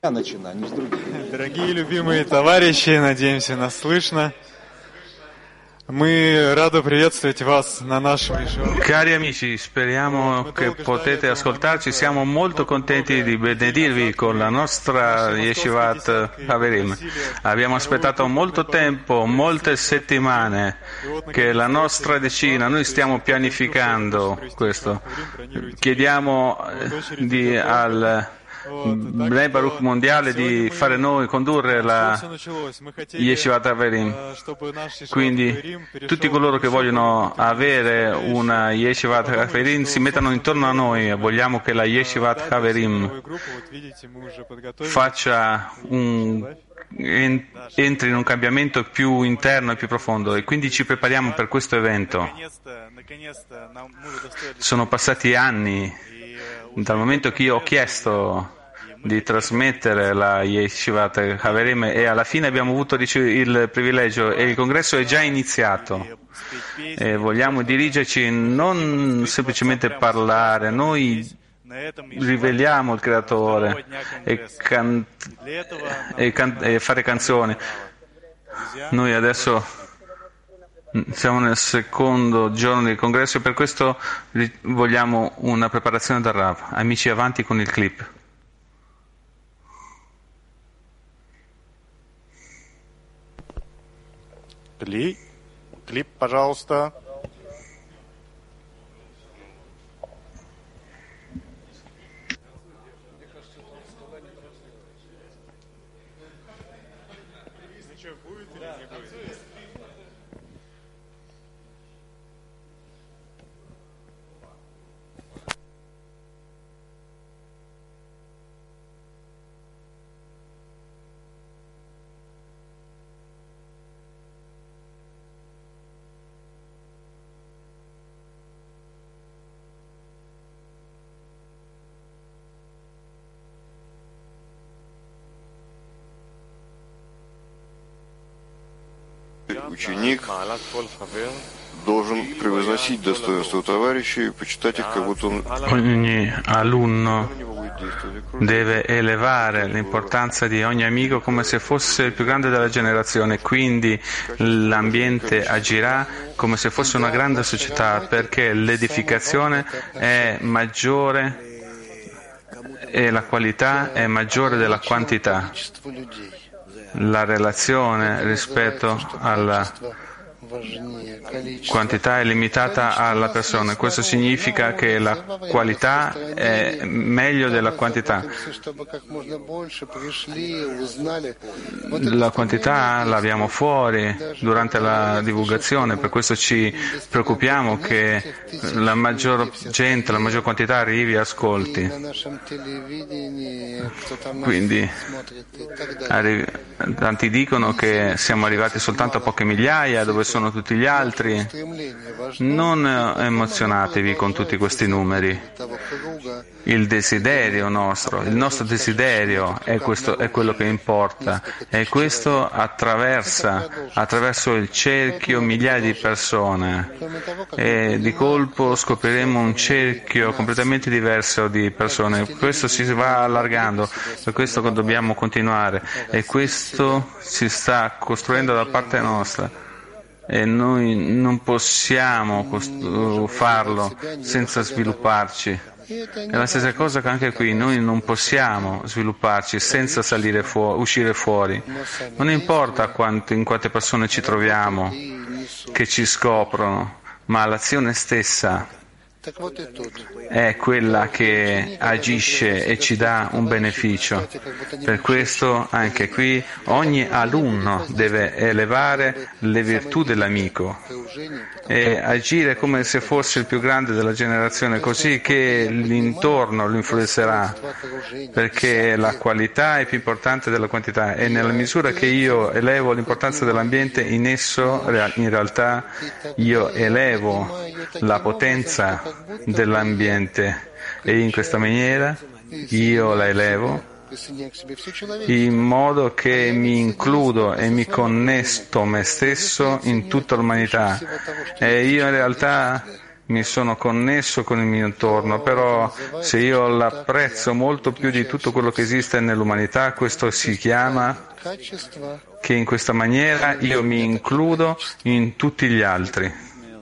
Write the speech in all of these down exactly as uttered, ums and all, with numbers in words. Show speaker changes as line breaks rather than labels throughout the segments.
Дорогие любимые товарищи, надеемся, нас слышно. Мы рады приветствовать вас на нашем Yeshivat.
Cari amici, speriamo che potete ascoltarci. Siamo molto contenti di benedirvi con la nostra Yeshivat Haverim. Abbiamo aspettato molto tempo, molte settimane, che la nostra decina, noi stiamo pianificando questo. Chiediamo di, al Bnei Baruch mondiale di fare noi, condurre la Yeshivat Haverim. Quindi tutti coloro che vogliono avere una Yeshivat Haverim si mettano intorno a noi. Vogliamo che la Yeshivat Haverim faccia un, entri in un cambiamento più interno e più profondo, e quindi ci prepariamo per questo evento. Sono passati anni dal momento che io ho chiesto di trasmettere la Yeshivat Haverim e alla fine abbiamo avuto il privilegio e il congresso è già iniziato. E vogliamo dirigerci, non semplicemente parlare, noi riveliamo il Creatore e, can- e, can- e fare canzoni. Noi adesso siamo nel secondo giorno del congresso e per questo vogliamo una preparazione dal Rav. Amici, avanti con il clip.
Клип, клип, пожалуйста.
Ученик должен превозносить достоинство товарища и почитать их, как будто он...
Ogni alunno deve elevare l'importanza di ogni amico come se fosse il più grande della generazione, quindi l'ambiente agirà come se fosse una grande società, perché l'edificazione è maggiore e la qualità è maggiore della quantità. La relazione rispetto alla quantità è limitata alla persona. Questo significa che la qualità è meglio della quantità. La quantità l'abbiamo fuori durante la divulgazione, per questo ci preoccupiamo che la maggior gente, la maggior quantità arrivi e ascolti. Quindi arri- tanti dicono che siamo arrivati soltanto a poche migliaia, dove sono tutti gli altri. Non emozionatevi con tutti questi numeri. Il desiderio nostro, il nostro desiderio è, questo, è quello che importa, e questo attraversa attraverso il cerchio migliaia di persone, e di colpo scopriremo un cerchio completamente diverso di persone. Questo si va allargando, per questo dobbiamo continuare, e questo si sta costruendo da parte nostra. E noi non possiamo cost- farlo senza svilupparci. È la stessa cosa che anche qui, noi non possiamo svilupparci senza salire fuori, uscire fuori. Non importa quanto, in quante persone ci troviamo, che ci scoprono, ma l'azione stessa è quella che agisce e ci dà un beneficio. Per questo anche qui ogni alunno deve elevare le virtù dell'amico e agire come se fosse il più grande della generazione, così che l'intorno lo influenzerà, perché la qualità è più importante della quantità, e nella misura che io elevo l'importanza dell'ambiente, in esso in realtà io elevo la potenza dell'ambiente, e in questa maniera io la elevo in modo che mi includo e mi connesto me stesso in tutta l'umanità, e io in realtà mi sono connesso con il mio intorno, però se io l'apprezzo molto più di tutto quello che esiste nell'umanità, questo si chiama che in questa maniera io mi includo in tutti gli altri.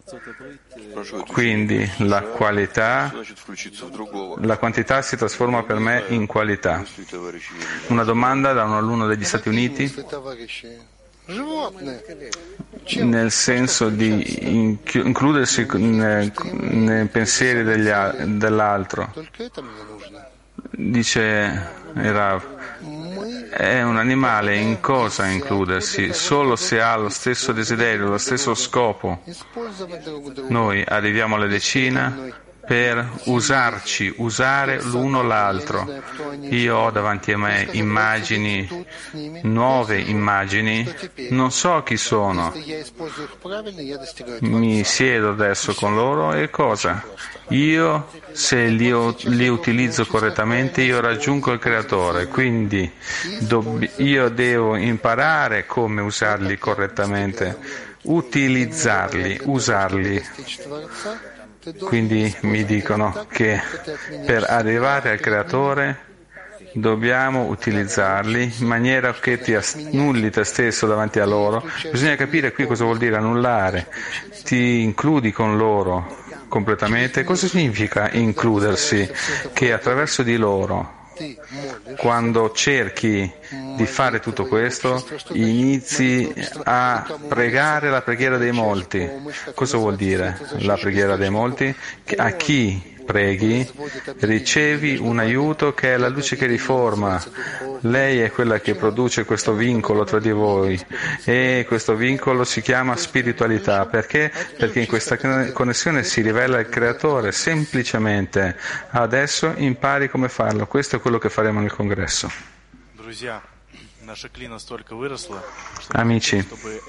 Quindi la qualità, la quantità si trasforma per me in qualità. Una domanda da un alunno degli Stati Uniti, nel senso di includersi nei, nei pensieri degli, dell'altro. Dice Rav, è un animale in cosa includersi? Solo se ha lo stesso desiderio, lo stesso scopo. Noi arriviamo alla decina per usarci, usare l'uno l'altro. Io ho davanti a me immagini, nuove immagini, non so chi sono. Mi siedo adesso con loro e cosa? Io, se li, li utilizzo correttamente, io raggiungo il Creatore, quindi dobb- io devo imparare come usarli correttamente, utilizzarli, usarli. Quindi mi dicono che per arrivare al Creatore dobbiamo utilizzarli in maniera che ti annulli te stesso davanti a loro. Bisogna capire qui cosa vuol dire annullare. Ti includi con loro completamente. Cosa significa includersi? Che attraverso di loro, quando cerchi di fare tutto questo, inizi a pregare la preghiera dei molti. Cosa vuol dire la preghiera dei molti? A chi preghi ricevi un aiuto che è la luce che riforma. Lei è quella che produce questo vincolo tra di voi e questo vincolo si chiama spiritualità. Perché? Perché in questa connessione si rivela il Creatore. Semplicemente adesso impari come farlo. Questo è quello che faremo nel congresso. Amici,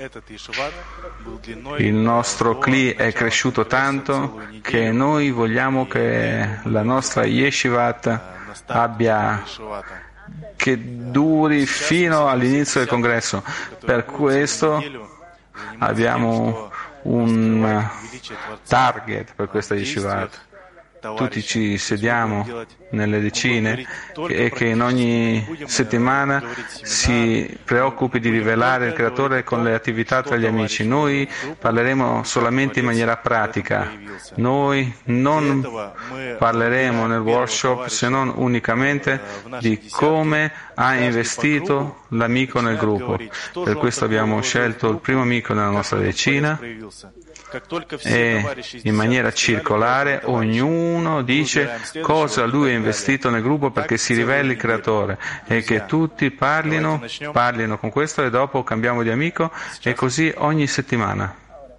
il nostro Kli è cresciuto tanto che noi vogliamo che la nostra Yeshivat abbia, che duri fino all'inizio del congresso. Per questo abbiamo un target per questa Yeshivat. Tutti ci sediamo nelle decine e che in ogni settimana si preoccupi di rivelare il Creatore con le attività tra gli amici. Noi parleremo solamente in maniera pratica. Noi non parleremo nel workshop se non unicamente di come ha investito l'amico nel gruppo. Per questo abbiamo scelto il primo amico nella nostra decina e in maniera circolare ognuno dice cosa lui ha investito nel gruppo perché si riveli il Creatore e che tutti parlino, parlino con questo e dopo cambiamo di amico e così ogni settimana.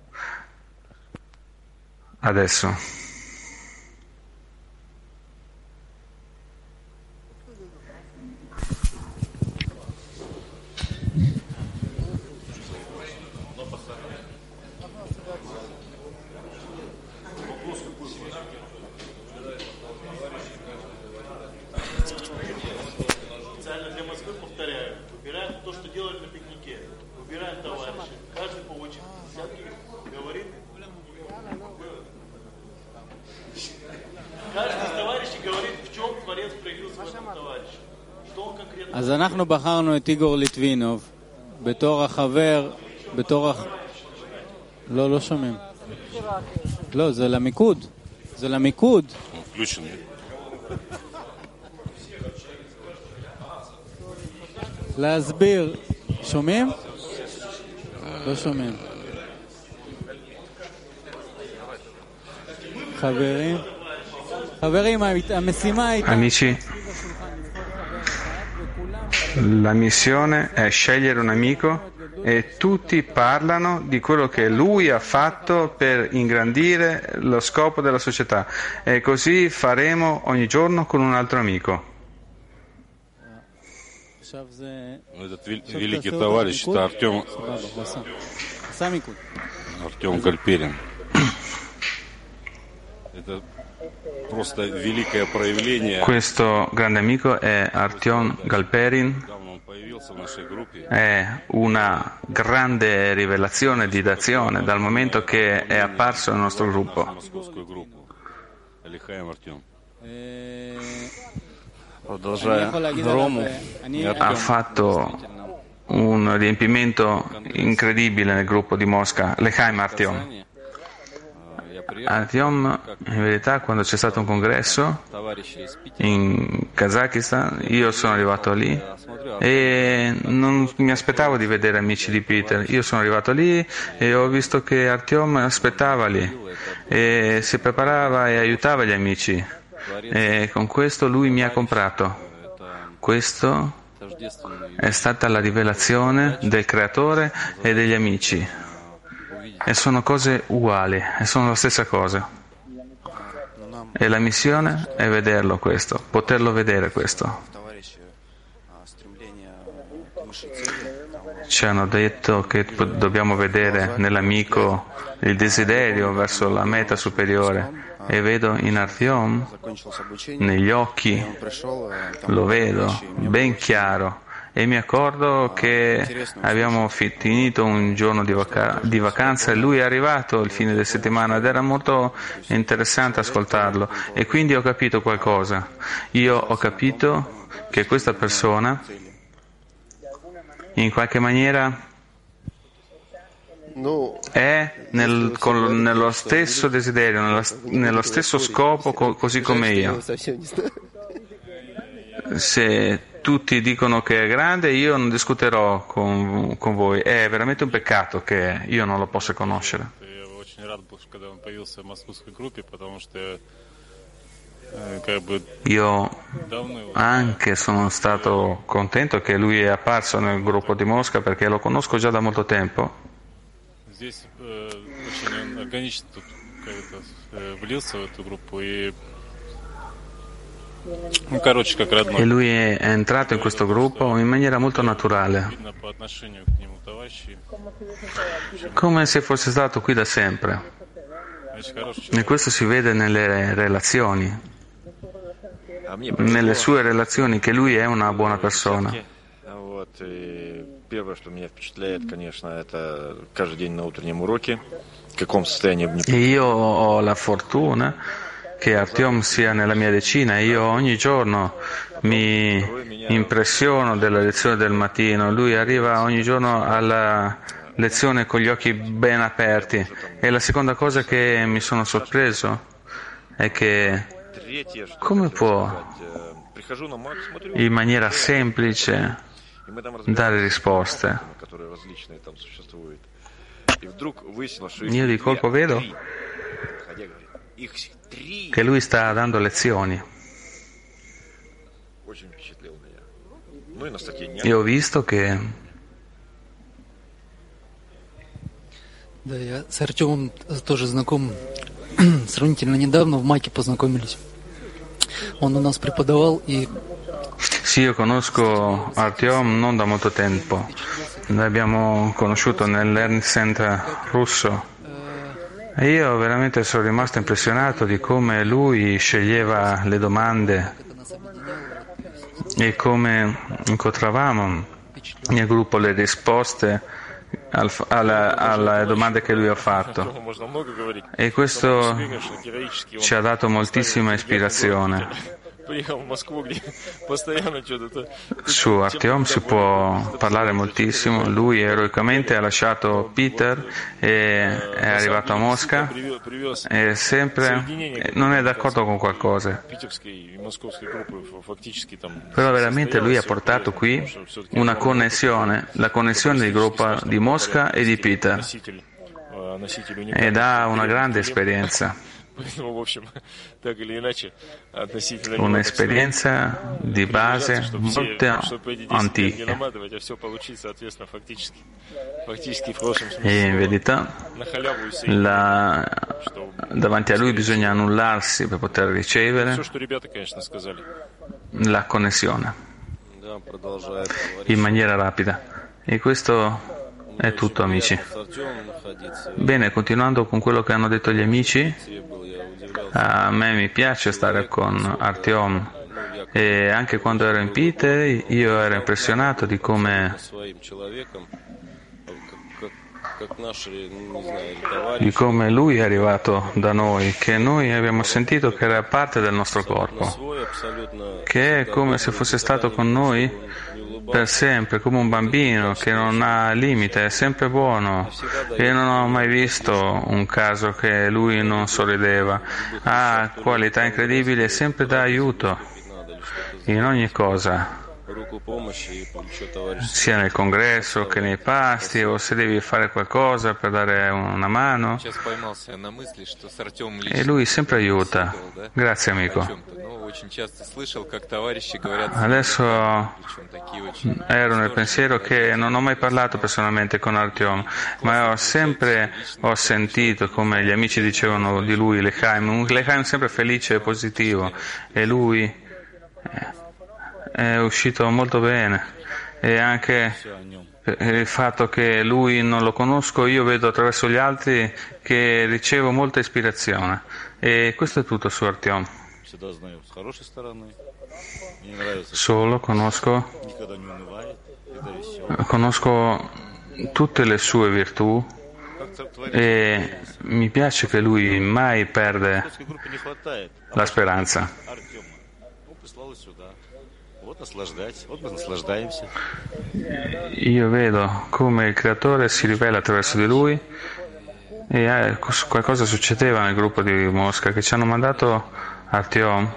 Adesso.
אז אנחנו בחרנו את איגור ליטבינוב בתור החבר, בתור הח... לא, לא שומעים. לא, זה למיקוד. זה למיקוד. להסביר. שומעים? לא שומעים. חברים. חברים, המשימה הייתה...
Amici, la missione è scegliere un amico e tutti parlano di quello che lui ha fatto per ingrandire lo scopo della società e così faremo ogni giorno con un altro amico.
Этот великий товарищ, это Артем, Артем Гальперин.
Questo grande amico è Artyom Galperin, è una grande rivelazione di d'azione dal momento che è apparso nel nostro gruppo. Ha fatto un riempimento incredibile nel gruppo di Mosca. L'Echaim Artyom. Artyom, in verità, quando c'è stato un congresso in Kazakistan, io sono arrivato lì e non mi aspettavo di vedere amici di Peter. Io sono arrivato lì e ho visto che Artyom aspettava lì e si preparava e aiutava gli amici, e con questo lui mi ha comprato. Questo è stata la rivelazione del creatore e degli amici, e sono cose uguali, e sono la stessa cosa, e la missione è vederlo questo, poterlo vedere questo. Ci hanno detto che dobbiamo vedere nell'amico il desiderio verso la meta superiore, e vedo in Artyom, negli occhi, lo vedo ben chiaro, e mi accorgo che abbiamo finito un giorno di, vaca- di vacanza e lui è arrivato il fine della settimana ed era molto interessante ascoltarlo, e quindi ho capito qualcosa. Io ho capito che questa persona in qualche maniera è nel, con, nello stesso desiderio, nello, nello stesso scopo, co, così come io. Se tutti dicono che è grande, io non discuterò con, con voi. È veramente un peccato che io non lo possa conoscere. Io anche sono stato contento che lui è apparso nel gruppo di Mosca, perché lo conosco già da molto tempo. E lui è entrato in questo gruppo in maniera molto naturale, come se fosse stato qui da sempre, e questo si vede nelle relazioni, nelle sue relazioni, che lui è una buona persona.
Первое, что меня впечатляет, конечно, это каждый день на утреннем уроке, в каком состоянии
E io ho la fortuna che Artyom sia nella mia decina, e io ogni giorno mi impressiono della lezione del mattino. Lui arriva ogni giorno alla lezione con gli occhi ben aperti, e la seconda cosa che mi sono sorpreso è che come può in maniera semplice dare risposte. Io di colpo vedo che lui sta dando lezioni. E ho visto che
Да, я с Артемом тоже знаком сравнительно недавно, в Маке познакомились. Он у нас преподавал и
Sì, io conosco Artyom non da molto tempo. L'abbiamo conosciuto nel Learning Center russo. E io veramente sono rimasto impressionato di come lui sceglieva le domande e come incontravamo nel gruppo le risposte al, alla, alle domande che lui ha fatto. E questo ci ha dato moltissima ispirazione. Su Artyom si può parlare moltissimo. Lui eroicamente ha lasciato Peter e è arrivato a Mosca, e sempre non è d'accordo con qualcosa, però veramente lui ha portato qui una connessione, la connessione del gruppo di Mosca e di Peter, ed ha una grande esperienza. Un'esperienza di base molto antica, e in verità la, davanti a lui bisogna annullarsi per poter ricevere la connessione in maniera rapida. E questo è tutto, amici. Bene, continuando con quello che hanno detto gli amici, A me mi piace stare con Artyom e anche quando ero in Pite io ero impressionato di come di come lui è arrivato da noi, che noi abbiamo sentito che era parte del nostro corpo, che è come se fosse stato con noi per sempre, come un bambino che non ha limite, è sempre buono. Io non ho mai visto un caso che lui non sorrideva, ha qualità incredibili e sempre dà aiuto in ogni cosa, sia nel congresso che nei pasti, o se devi fare qualcosa per dare una mano, e lui sempre aiuta. Grazie amico. Adesso ero nel pensiero che non ho mai parlato personalmente con Artyom, ma ho sempre ho sentito come gli amici dicevano di lui, L'Echaim, un L'Echaim sempre felice e positivo, e lui è uscito molto bene, e anche il fatto che lui non lo conosco, io vedo attraverso gli altri che ricevo molta ispirazione, e questo è tutto su Artyom. Solo conosco conosco tutte le sue virtù e mi piace che lui mai perde la speranza. Io vedo come il Creatore si rivela attraverso di lui, e qualcosa succedeva nel gruppo di Mosca, che ci hanno mandato Artyom,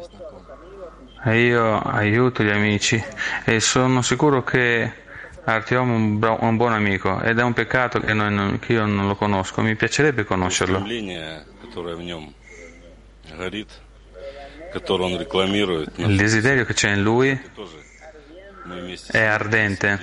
e io aiuto gli amici e sono sicuro che Artyom è un, bro- un buon amico, ed è un peccato che, noi non, che io non lo conosco, mi piacerebbe conoscerlo. Il desiderio che c'è in lui è ardente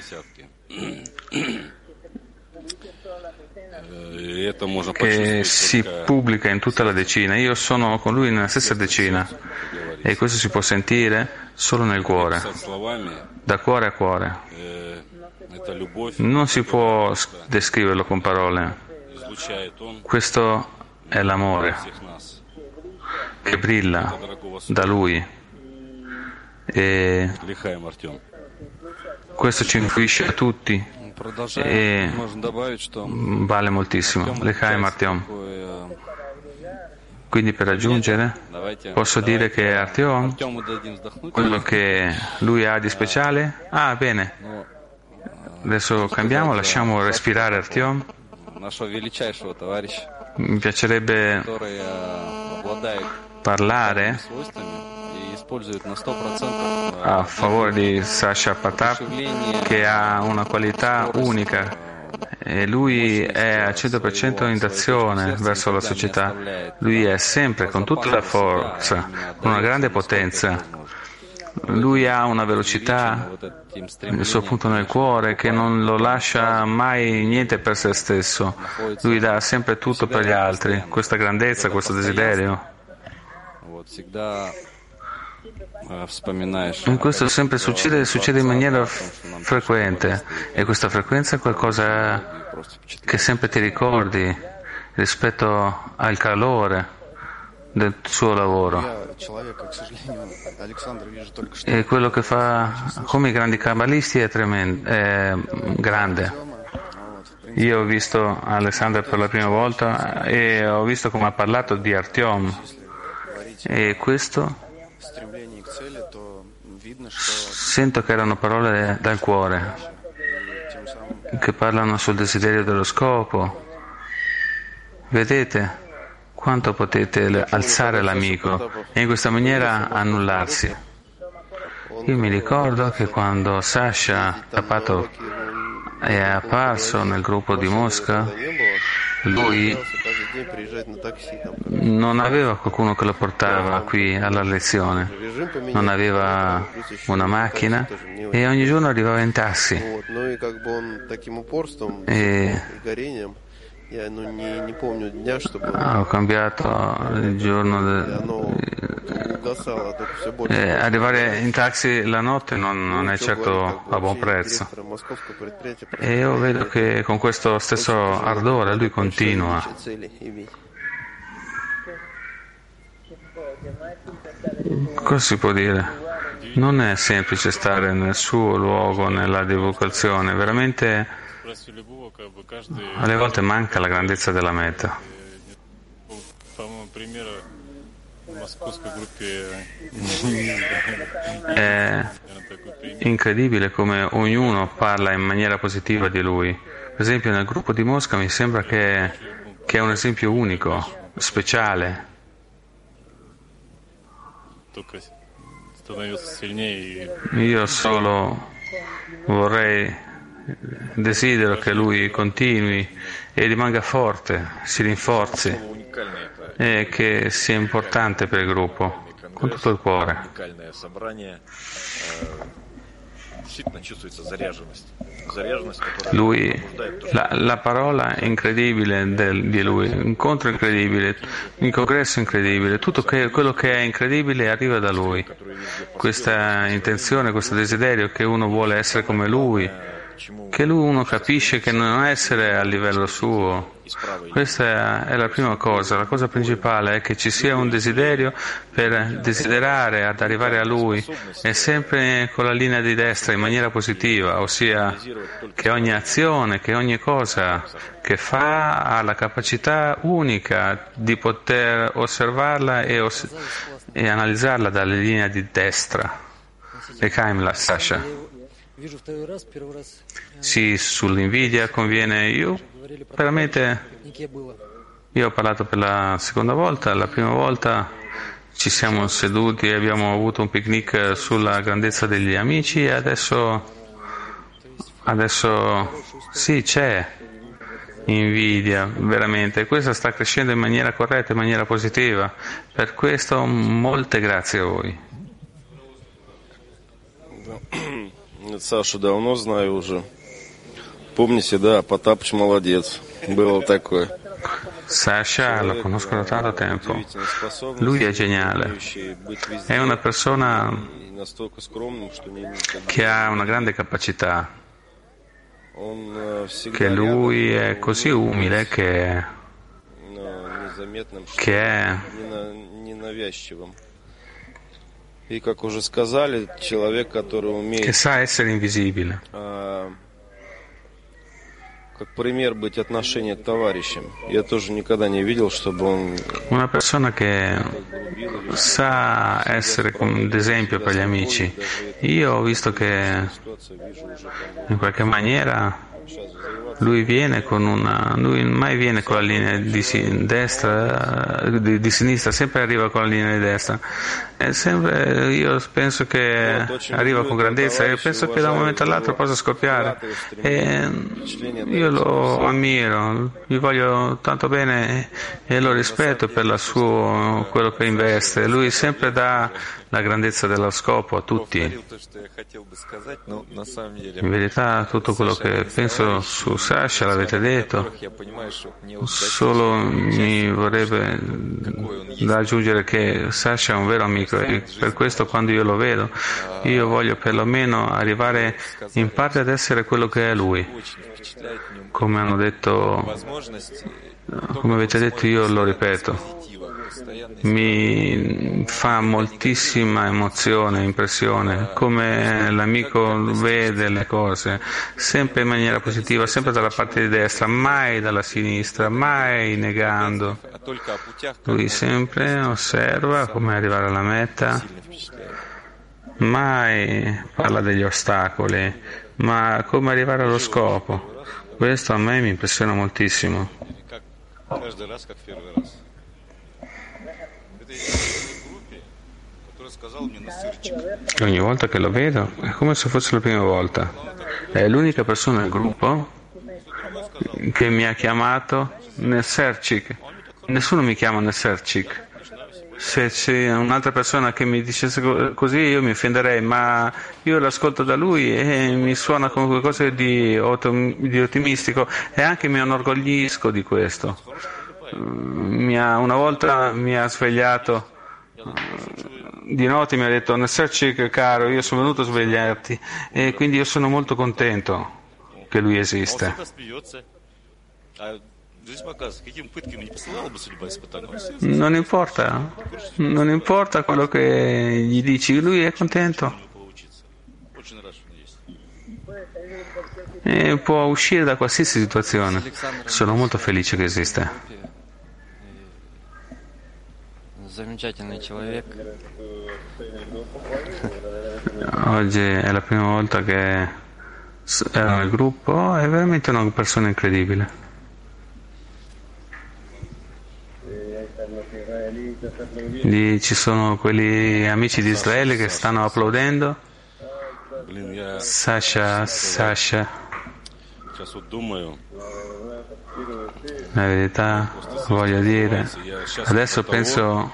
che si pubblica in tutta la decina. Io sono con lui nella stessa decina e questo si può sentire solo nel cuore, da cuore a cuore. Non si può descriverlo con parole. Questo è l'amore che brilla da lui, e questo ci influisce a tutti e vale moltissimo. L'Echaim Artyom. Quindi per aggiungere posso dire che Artyom, quello che lui ha di speciale, ah bene, adesso cambiamo, lasciamo respirare Artyom. Mi piacerebbe parlare a favore di Sasha Patap, che ha una qualità unica e lui è al cento per cento in azione verso la società. Lui è sempre con tutta la forza, con una grande potenza. Lui ha una velocità, il suo punto nel cuore, che non lo lascia mai niente per se stesso. Lui dà sempre tutto per gli altri, questa grandezza, questo desiderio. E questo sempre succede, succede in maniera f- frequente, e questa frequenza è qualcosa che sempre ti ricordi rispetto al calore del suo lavoro. E quello che fa come i grandi cabalisti è tremendo, è grande. Io ho visto Alessandra per la prima volta e ho visto come ha parlato di Artyom, e questo sento che erano parole dal cuore, che parlano sul desiderio dello scopo. Vedete quanto potete alzare l'amico e in questa maniera annullarsi. Io mi ricordo che quando Sasha Tapatov è apparso nel gruppo di Mosca, lui non aveva qualcuno che lo portava qui alla lezione, non aveva una macchina e ogni giorno arrivava in taxi. E ho cambiato il giorno de... eh, arrivare in taxi la notte non, non è certo a buon prezzo, e io vedo che con questo stesso ardore lui continua. Cosa si può dire? Non è semplice stare nel suo luogo, nella divulgazione, veramente alle volte manca la grandezza della meta. È incredibile come ognuno parla in maniera positiva di lui. Per esempio nel gruppo di Mosca mi sembra che, che è un esempio unico, speciale. Io solo vorrei, desidero che lui continui e rimanga forte, si rinforzi e che sia importante per il gruppo, con tutto il cuore. Lui, la, la parola incredibile del, di lui, incontro incredibile, il congresso incredibile, tutto che, quello che è incredibile arriva da lui. Questa intenzione, questo desiderio che uno vuole essere come lui, che lui uno capisce che non essere a livello suo. Questa è la prima cosa, la cosa principale è che ci sia un desiderio per desiderare ad arrivare a lui e sempre con la linea di destra in maniera positiva, ossia che ogni azione, che ogni cosa che fa ha la capacità unica di poter osservarla e, os- e analizzarla dalle linee di destra. E Kaimla, Sasha. Sì, sull'invidia conviene. Io veramente io ho parlato per la seconda volta. La prima volta ci siamo seduti e abbiamo avuto un picnic sulla grandezza degli amici e adesso adesso sì, c'è invidia veramente. Questa sta crescendo in maniera corretta, in maniera positiva. Per questo molte grazie a voi.
Сашу давно знаю уже. Помните, да, Потапыч молодец. Было такое.
Sasha lo conosco da tanto tempo. Lui è geniale. È una persona che ha una grande capacità. Che lui è così umile che, che è
И, как уже сказали, человек, который умеет,
che sa essere invisibile.
А, как пример быть отношение к товарищам. Я тоже никогда не видел, чтобы он...
Una persona che sa essere un esempio per gli amici. Io ho visto che in qualche maniera lui viene con una lui mai viene con la linea di si, destra di, di sinistra, sempre arriva con la linea di destra e sempre io penso che arriva con grandezza e penso che da un momento all'altro possa scoppiare e io lo ammiro, gli voglio tanto bene e lo rispetto per la sua, quello che investe. Lui sempre dà la grandezza dello scopo a tutti. In verità tutto quello che penso su Sasha l'avete detto, solo mi vorrebbe da aggiungere che Sasha è un vero amico e per questo quando io lo vedo io voglio perlomeno arrivare in parte ad essere quello che è lui. Come hanno detto, come avete detto, io lo ripeto. Mi fa moltissima emozione, impressione, come l'amico vede le cose, sempre in maniera positiva, sempre dalla parte di destra, mai dalla sinistra, mai negando. Lui sempre osserva come arrivare alla meta, mai parla degli ostacoli, ma come arrivare allo scopo. Questo a me mi impressiona moltissimo. Ogni volta che lo vedo è come se fosse la prima volta. È l'unica persona del gruppo che mi ha chiamato Nesserchik. Nessuno mi chiama Nesserchik. Se c'è un'altra persona che mi dicesse così io mi offenderei, ma io l'ascolto da lui e mi suona come qualcosa di, di ottimistico e anche mi inorgoglisco di questo. Mi ha, una volta mi ha svegliato di notte, mi ha detto Nesserchik caro, io sono venuto a svegliarti e quindi io sono molto contento che lui esiste. Non importa, Non importa quello che gli dici, lui è contento e può uscire da qualsiasi situazione. Sono molto felice che esiste. Oggi è la prima volta che ero nel gruppo, è veramente una persona incredibile. Lì ci sono quelli amici di Israele che stanno applaudendo. Sasha, Sasha. La verità, voglio dire, adesso penso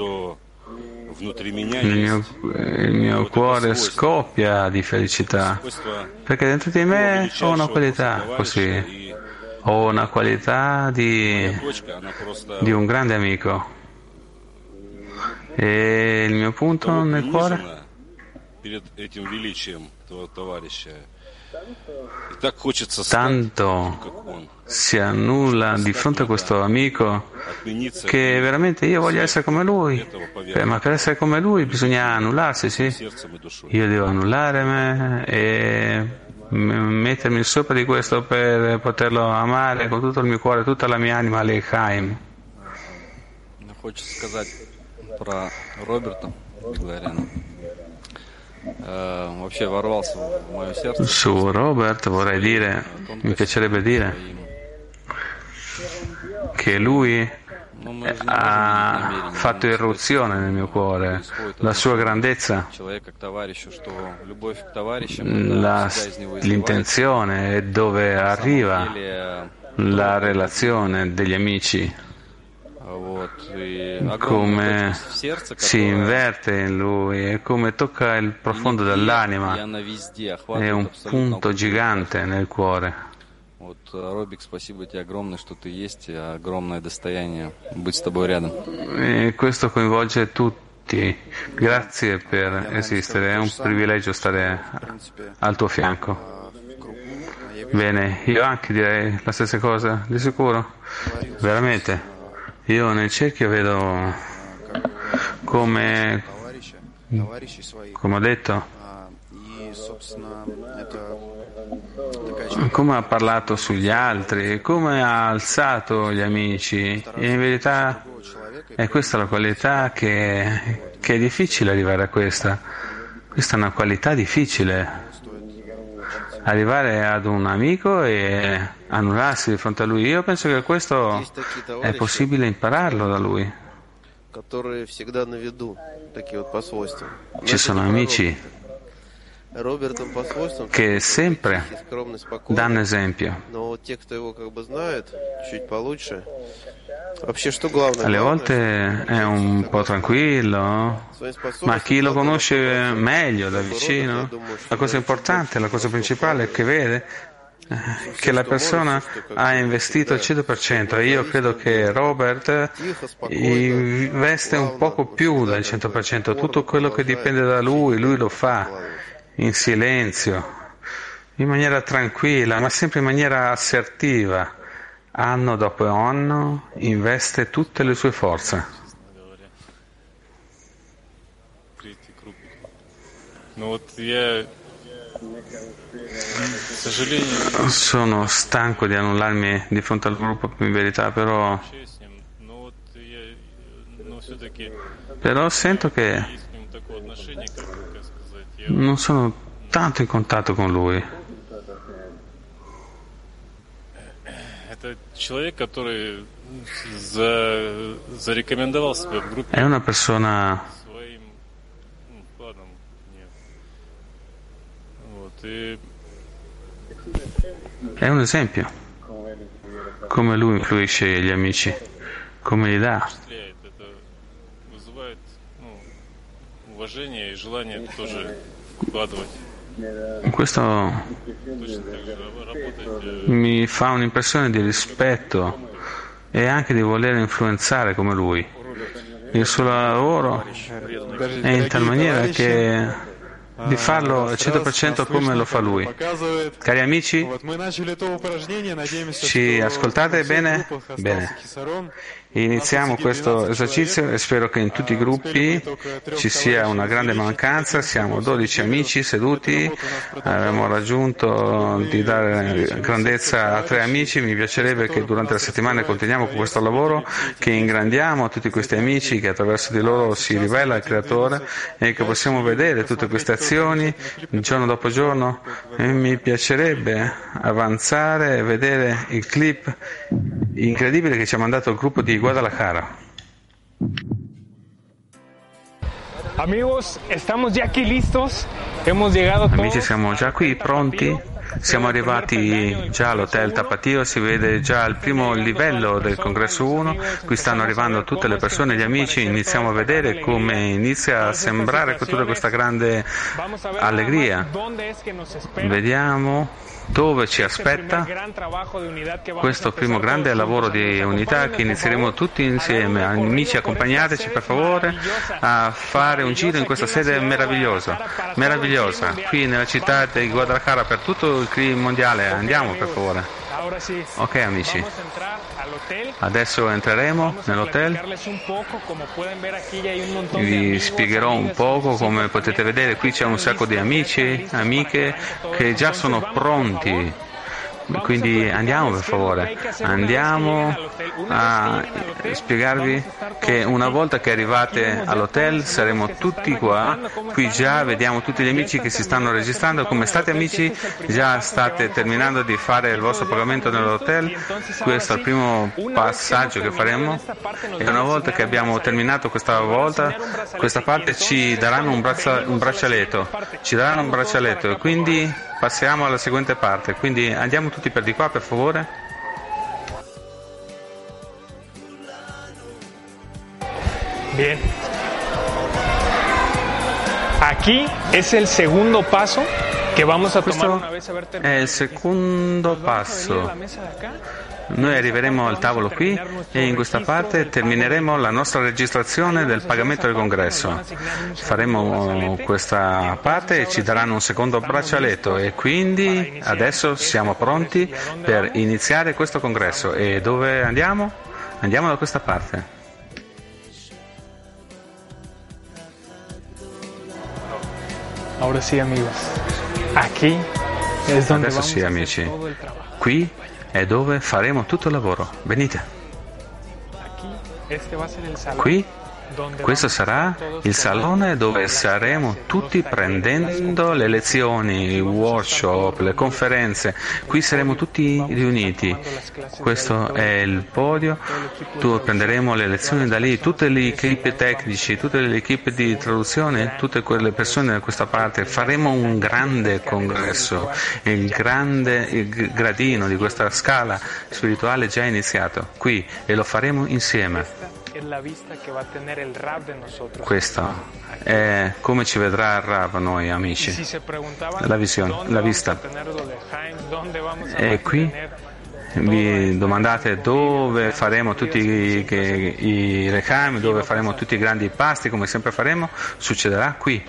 il mio, il mio cuore scoppia di felicità, perché dentro di me ho una qualità così, ho una qualità di, di un grande amico. E il mio punto nel cuore? Tanto si annulla di fronte a questo amico che veramente io voglio essere come lui, ma per essere come lui bisogna annullarsi, sì? Io devo annullare me e mettermi sopra di questo per poterlo amare con tutto il mio cuore, tutta la mia anima, Lechaim.
Про Роберта Гларина. Вообще ворвался в мое сердце.
Su Robert vorrei dire, mi piacerebbe dire che lui ha fatto irruzione nel mio cuore, la sua grandezza, la, l'intenzione e dove arriva la relazione degli amici. Come si inverte in lui e come tocca il profondo dell'anima, è un punto gigante nel cuore. E questo coinvolge tutti. Grazie per esistere, è un privilegio stare al tuo fianco. Bene, io anche direi la stessa cosa, di sicuro, veramente. Io nel cerchio vedo come, come ho detto, come ha parlato sugli altri, come ha alzato gli amici. E in verità è questa la qualità che, che è difficile arrivare a questa. Questa è una qualità difficile. Arrivare ad un amico e annullarsi di fronte a lui. Io penso che questo è possibile impararlo da lui. Ci sono amici che sempre danno esempio. Alle volte è un po' tranquillo, ma chi lo conosce meglio da vicino, la cosa importante, la cosa principale è che vede che la persona ha investito il cento per cento e io credo che Robert investe un poco più del cento per cento. Tutto quello che dipende da lui, lui lo fa in silenzio, in maniera tranquilla, ma sempre in maniera assertiva. Anno dopo anno investe tutte le sue forze. Sono stanco di annullarmi di fronte al gruppo, in verità, però però sento che non sono tanto in contatto con lui. È una persona è un esempio come lui influisce gli amici, come gli dà. Questo mi fa un'impressione di rispetto e anche di voler influenzare come lui. Il suo lavoro è in tal maniera che di farlo al cento per cento come lo fa lui. Cari amici, ci ascoltate bene? Bene. Iniziamo questo esercizio e spero che in tutti i gruppi ci sia una grande mancanza. Siamo dodici amici seduti, abbiamo raggiunto di dare grandezza a tre amici. Mi piacerebbe che durante la settimana continuiamo con questo lavoro, che ingrandiamo tutti questi amici, che attraverso di loro si rivela il Creatore e che possiamo vedere tutte queste azioni giorno dopo giorno. E mi piacerebbe avanzare e vedere il clip incredibile che ci ha mandato il gruppo di Guadalajara.
Amigos, estamos ya aquí listos. Hemos llegado todos.
Amici, siamo già qui pronti. Siamo arrivati già all'hotel Tapatio, si vede già il primo livello del congresso uno, qui stanno arrivando tutte le persone, gli amici, iniziamo a vedere come inizia a sembrare tutta questa grande allegria. Vediamo dove ci aspetta questo primo grande lavoro di unità che inizieremo tutti insieme. Amici, accompagnateci per favore a fare un giro in questa sede meravigliosa, meravigliosa, qui nella città di Guadalajara per tutto il clima mondiale. Andiamo per favore. Ok amici, adesso entreremo nell'hotel, vi spiegherò un poco. Come potete vedere qui c'è un sacco di amici, amiche che già sono pronti, quindi andiamo per favore, andiamo a spiegarvi che una volta che arrivate all'hotel saremo tutti qua, qui già vediamo tutti gli amici che si stanno registrando. Come state amici? Già state terminando di fare il vostro pagamento nell'hotel? Questo è il primo passaggio che faremo e una volta che abbiamo terminato questa volta, questa parte ci daranno un, braccia, un braccialetto, ci daranno un braccialetto e quindi passiamo alla seguente parte. Quindi andiamo tutti per di qua per favore.
Bien. Aquí es el segundo paso que vamos a tomar una vez haber terminado.
È il secondo passo. Noi arriveremo al tavolo qui e in questa parte termineremo la nostra registrazione del pagamento del congresso. Faremo questa parte e ci daranno un secondo braccialetto e quindi adesso siamo pronti per iniziare questo congresso. E dove andiamo? Andiamo da questa parte.
Ahora sí, amigos. Aquí es donde
Adesso sì, amici. Qui è dove faremo tutto il lavoro. Venite. Qui, questo sarà il salone dove saremo tutti prendendo le lezioni, i workshop, le conferenze. Qui saremo tutti riuniti. Questo è il podio. Tu prenderemo le lezioni da lì, tutte le equipe tecnici, tutte le equipe di traduzione, tutte quelle persone da questa parte. Faremo un grande congresso. Il grande il gradino di questa scala spirituale è già iniziato qui e lo faremo insieme. Questo è come ci vedrà il Rav noi amici, la visione, la vista. E qui vi domandate dove faremo tutti i, i Rechaim, dove faremo tutti i grandi pasti, come sempre faremo, succederà qui.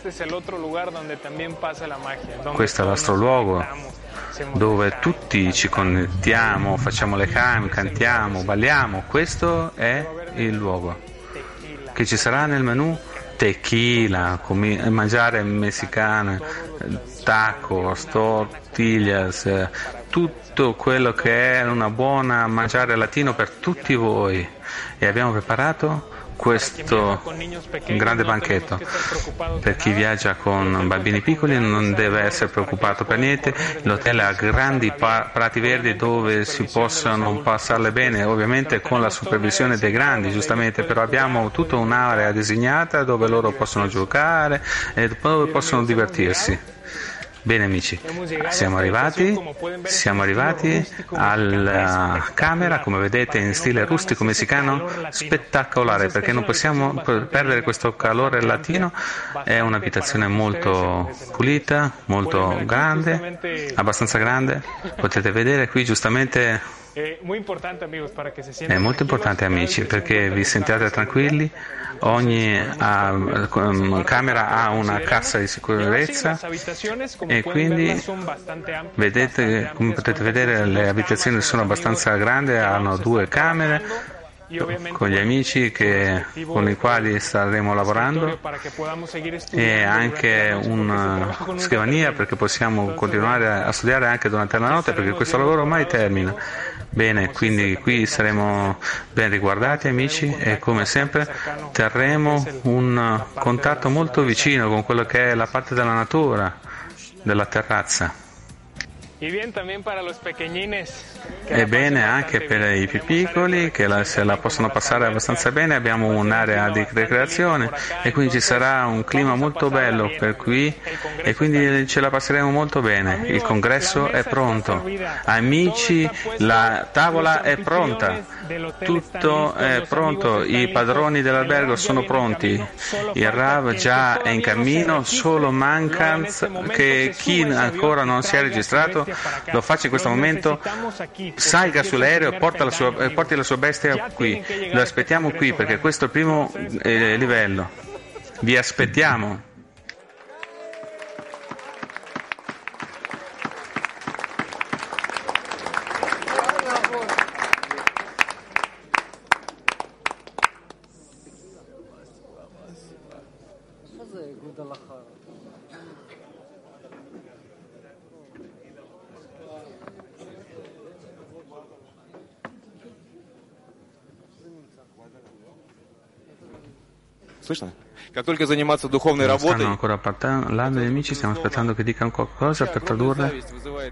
Questo è il nostro luogo dove tutti ci connettiamo, facciamo le Rechaim, cantiamo, balliamo. Questo è il luogo che ci sarà nel menù: tequila, com- mangiare messicano, tacos, tortillas, tutto quello che è una buona mangiare latino per tutti voi. E abbiamo preparato questo grande banchetto. Per chi viaggia con bambini piccoli non deve essere preoccupato per niente. L'hotel ha grandi pa- prati verdi dove si possono passarle bene, ovviamente con la supervisione dei grandi, giustamente, però abbiamo tutta un'area designata dove loro possono giocare e dove possono divertirsi. Bene amici, siamo arrivati, siamo arrivati alla camera, come vedete in stile rustico messicano, spettacolare, perché non possiamo perdere questo calore latino. È un'abitazione molto pulita, molto grande, abbastanza grande. Potete vedere qui giustamente. È molto importante amici perché vi sentiate tranquilli. Ogni uh, camera ha una cassa di sicurezza e quindi vedete, come potete vedere, le abitazioni sono abbastanza grandi, hanno due camere con gli amici che, con i quali staremo lavorando, e anche una scrivania perché possiamo continuare a studiare anche durante la notte, perché questo lavoro mai termina. Bene, quindi qui saremo ben riguardati, amici, e come sempre terremo un contatto molto vicino con quello che è la parte della natura, della terrazza. E bene anche per i più piccoli che la, se la possono passare abbastanza bene. Abbiamo un'area di ricreazione e quindi ci sarà un clima molto bello per qui e quindi ce la passeremo molto bene. Il congresso è pronto, amici, la tavola è pronta, tutto è pronto, i padroni dell'albergo sono pronti, il Rav già è in cammino, solo manca che chi ancora non si è registrato lo faccia in questo momento, salga sull'aereo e porta la sua, porti la sua bestia qui. Lo aspettiamo qui perché questo è il primo eh, livello. Vi aspettiamo.
Слышно? Как только заниматься духовной работой,
stanno ancora parlando gli amici, stiamo aspettando che dicano qualcosa per tradurre.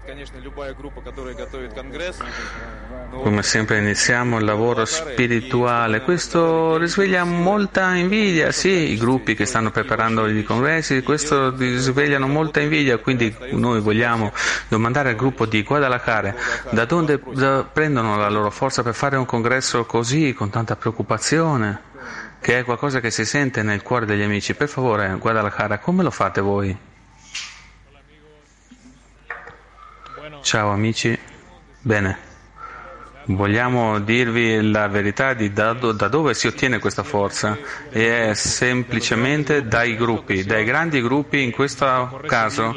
Come sempre iniziamo il lavoro spirituale, questo risveglia molta invidia, sì, i gruppi che stanno preparando i congressi, questo risvegliano molta invidia, quindi noi vogliamo domandare al gruppo di Guadalajara da dove da prendono la loro forza per fare un congresso così, con tanta preoccupazione, che è qualcosa che si sente nel cuore degli amici. Per favore, Guadalajara, come lo fate voi? Ciao amici, bene, vogliamo dirvi la verità di da, da dove si ottiene questa forza, e è semplicemente dai gruppi, dai grandi gruppi, in questo caso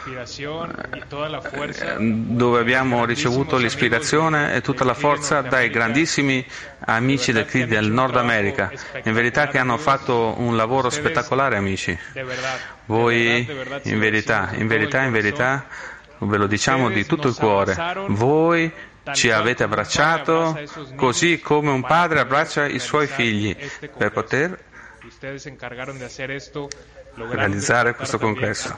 dove abbiamo ricevuto l'ispirazione e tutta la forza dai grandissimi amici del C R I del Nord America, in verità che hanno fatto un lavoro spettacolare, amici. Voi in verità, in verità, in verità ve lo diciamo di tutto il cuore, voi ci avete abbracciato così come un padre abbraccia i suoi figli per poter realizzare questo congresso.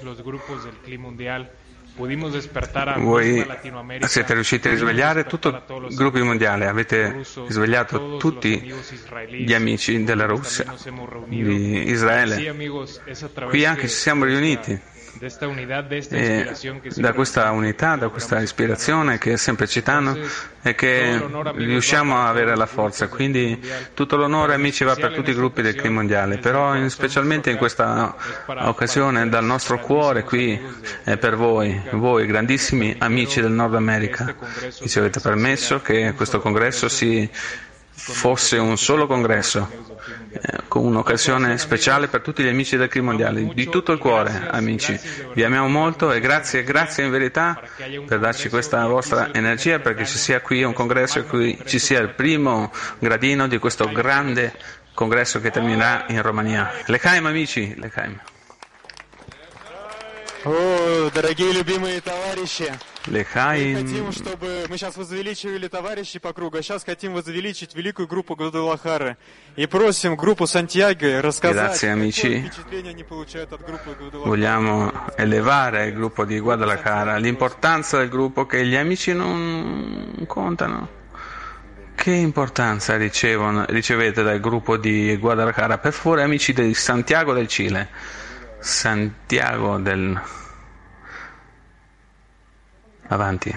Voi siete riusciti a risvegliare tutto il gruppo mondiale, avete risvegliato tutti gli amici della Russia, di Israele. Qui anche ci siamo riuniti. E da questa unità, da questa ispirazione che sempre citano, e che riusciamo a avere la forza. Quindi tutto l'onore, amici, va per tutti i gruppi del C R I mondiale, però specialmente in questa occasione dal nostro cuore qui è per voi, voi grandissimi amici del Nord America, che ci avete permesso che questo congresso si fosse un solo congresso, eh, con un'occasione speciale per tutti gli amici del C R I mondiale. Di tutto il cuore, amici, vi amiamo molto e grazie, grazie in verità per darci questa vostra energia, perché ci sia qui un congresso e qui ci sia il primo gradino di questo grande congresso che terminerà in Romania. L'Echaim, amici, l'Echaim.
О, дорогие любимые товарищи,
L'Echaim.
мы хотим, чтобы мы сейчас возвеличивали товарищей по кругу, а сейчас хотим возвеличить великую группу Гвадалахары. И просим группу Сантьяго рассказать,
Grazie, amici.
какое впечатление они получают от группы Гвадалахары.
Vogliamo elevare il gruppo di Guadalajara, l'importanza del gruppo, che gli amici non contano. Che importanza ricevono, ricevete dal gruppo di Guadalajara? Per favore, amici di Santiago del Cile, Santiago del... Avanti.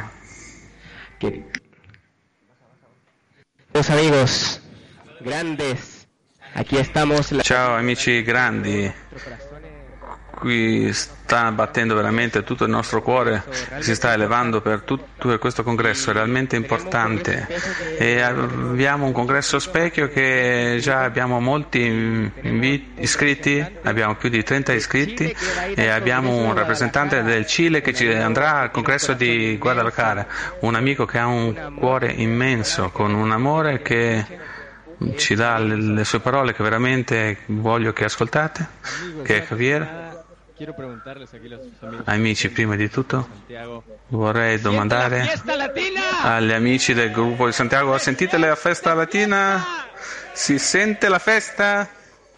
Los amigos grandes, aquí estamos. La...
Ciao amici grandi, qui sta battendo veramente tutto il nostro cuore, si sta elevando per tutto questo congresso, è realmente importante, e abbiamo un congresso specchio che già abbiamo molti invi- iscritti, abbiamo più di trenta iscritti, e abbiamo un rappresentante del Cile che ci andrà al congresso di Guadalajara, un amico che ha un cuore immenso, con un amore che ci dà le, le sue parole che veramente voglio che ascoltate, che è Javier. Amici, prima di tutto vorrei domandare agli amici del gruppo di Santiago: sentite la festa latina? Si sente la festa?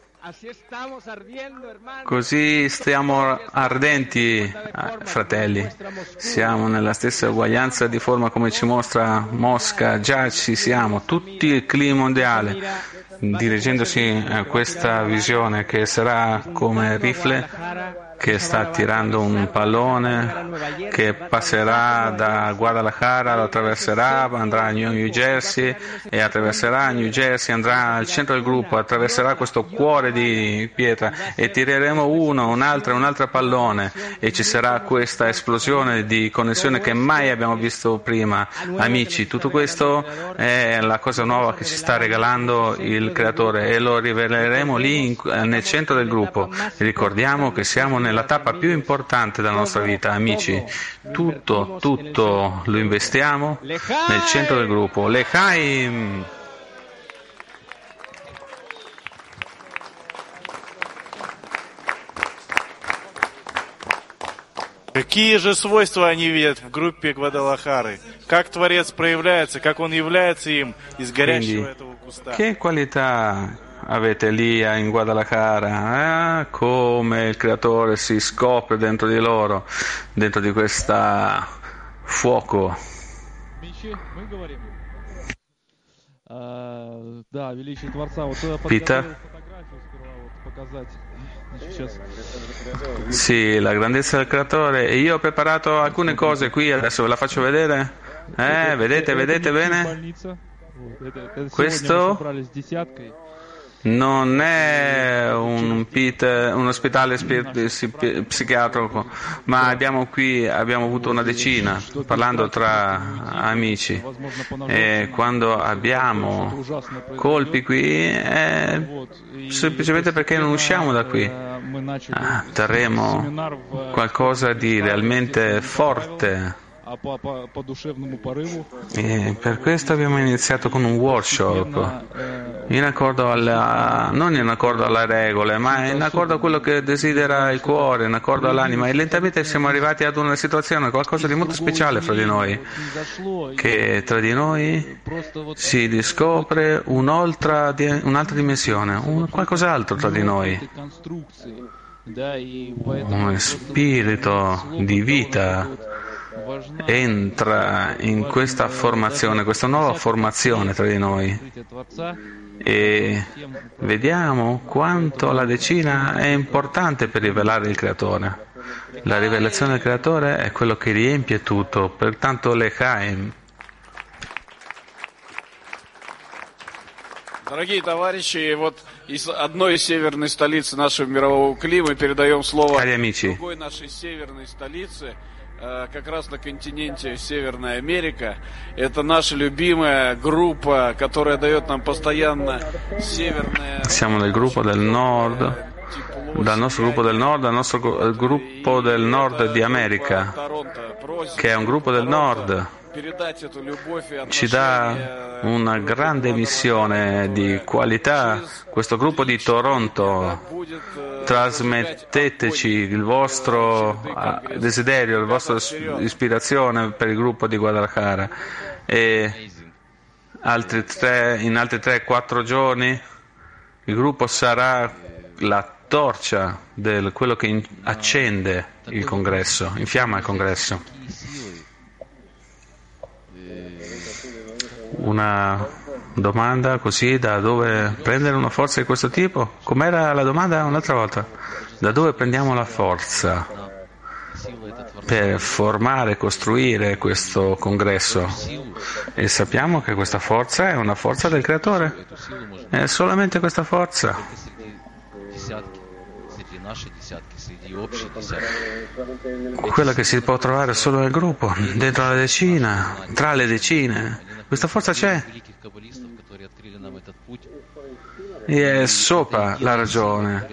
Così stiamo ardenti, fratelli, siamo nella stessa uguaglianza di forma come ci mostra Mosca, già ci siamo, tutti il clima mondiale, dirigendosi a questa visione che sarà come rifle che sta tirando un pallone che passerà da Guadalajara, lo attraverserà, andrà a New Jersey e attraverserà New Jersey, andrà al centro del gruppo, attraverserà questo cuore di pietra e tireremo uno, un altro, un altro pallone e ci sarà questa esplosione di connessione che mai abbiamo visto prima. Amici, tutto questo è la cosa nuova che ci sta regalando il Creatore e lo riveleremo lì in, nel centro del gruppo. Ricordiamo che siamo nella tappa più importante della nostra vita, amici. Tutto, tutto lo investiamo nel centro del gruppo. L'Echaim!
Какие же свойства они видят в группе Гвадалахары? Как Творец проявляется, как Он является им из горящего этого куста?
Che qualità avete lì in Guadalajara, eh? Come il Creatore si scopre dentro di loro, dentro di questo fuoco. Peter? Sì, la grandezza del Creatore. E io ho preparato alcune cose qui, adesso ve la faccio vedere. Eh, vedete, vedete bene? Questo non è un, un ospedale psichiatrico, ma abbiamo qui abbiamo avuto una decina parlando tra amici e quando abbiamo colpi qui è semplicemente perché non usciamo da qui. Ah, terremo qualcosa di realmente forte. E per questo abbiamo iniziato con un workshop in accordo alla, non in accordo alle regole, ma in accordo a quello che desidera il cuore, in accordo all'anima, e lentamente siamo arrivati ad una situazione, qualcosa di molto speciale fra di noi, che tra di noi si riscopre un'altra, un'altra dimensione, un qualcos'altro tra di noi, un spirito di vita entra in questa formazione, questa nuova formazione tra di noi, e vediamo quanto la decina è importante per rivelare il Creatore. La rivelazione del Creatore è quello che riempie tutto, pertanto l'Echaim.
Дорогие товарищи, вот из одной из северной столицы нашего мирового климата передаем слово другой нашей северной столице, как раз на континенте Северная Америка. Это наша любимая группа, которая дает нам постоянно северное...
Siamo nel gruppo del nord, dal nostro gruppo del nord, dal nostro gruppo del nord di America, che è un gruppo del nord. Ci dà una grande missione di qualità. Questo gruppo di Toronto, trasmetteteci il vostro desiderio, la vostra ispirazione per il gruppo di Guadalajara, e altri tre, in altri tre quattro giorni il gruppo sarà la torcia del quello che accende il congresso, infiamma il congresso. Una domanda così, da dove prendere una forza di questo tipo? Com'era la domanda un'altra volta? Da dove prendiamo la forza per formare e costruire questo congresso? E sappiamo che questa forza è una forza del Creatore, è solamente questa forza. Quella che si può trovare solo nel gruppo, dentro la decina, tra le decine. Questa forza c'è e è sopra la ragione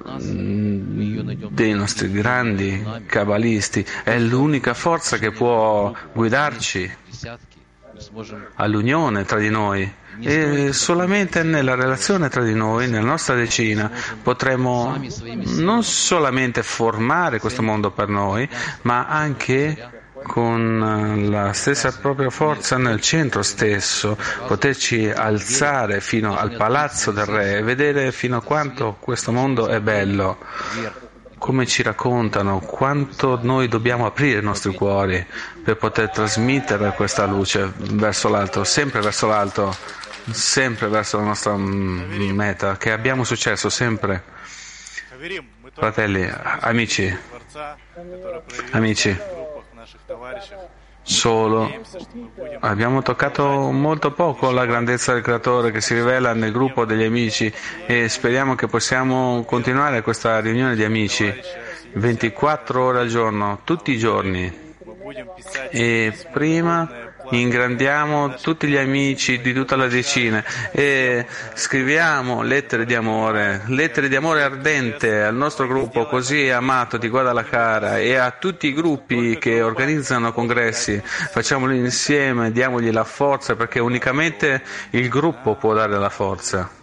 dei nostri grandi cabalisti. È l'unica forza che può guidarci all'unione tra di noi, E solamente nella relazione tra di noi, nella nostra decina, potremo non solamente formare questo mondo per noi, ma anche con la stessa propria forza nel centro stesso, poterci alzare fino al palazzo del re e vedere fino a quanto questo mondo è bello, come ci raccontano, quanto noi dobbiamo aprire i nostri cuori per poter trasmettere questa luce verso l'alto, sempre verso l'alto, sempre verso la nostra meta, che abbiamo successo sempre. Fratelli, amici, amici, solo abbiamo toccato molto poco la grandezza del Creatore che si rivela nel gruppo degli amici e speriamo che possiamo continuare questa riunione di amici ventiquattro ore al giorno, tutti i giorni. E prima ingrandiamo tutti gli amici di tutta la decina e scriviamo lettere di amore, lettere di amore ardente al nostro gruppo così amato di Guadalajara e a tutti i gruppi che organizzano congressi. Facciamoli insieme, diamogli la forza, perché unicamente il gruppo può dare la forza.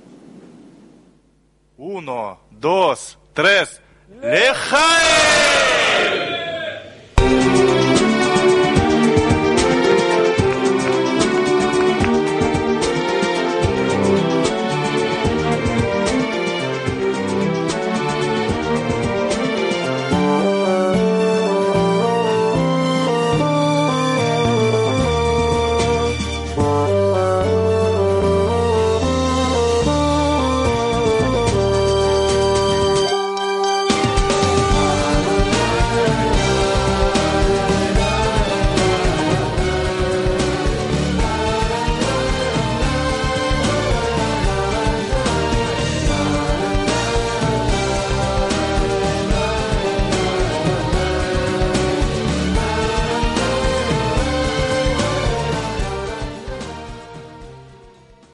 Uno, dos, tres, Lechaim!